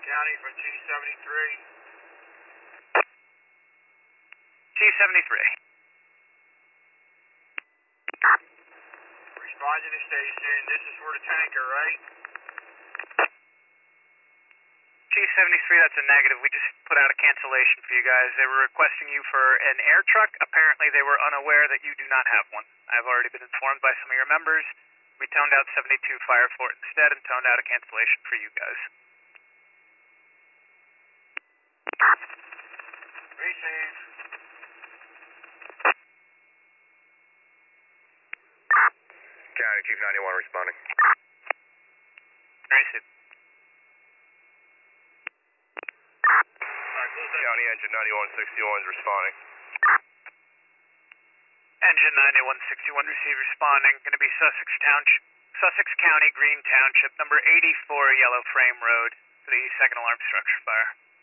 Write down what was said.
County from 273. 273. Responding to station. This is for the tanker, right? 273, that's a negative. We just put out a cancellation for you guys. They were requesting you for an air truck. Apparently they were unaware that you do not have one. I've already been informed by some of your members. We toned out 72 Fire Fort instead and toned out a cancellation for you guys. Receive. County Chief 91 responding. Receive. County Engine 9161 is responding. Engine 9161, receive responding. Going to be Sussex County, Green Township, number 84 Yellow Frame Road for the second alarm structure fire.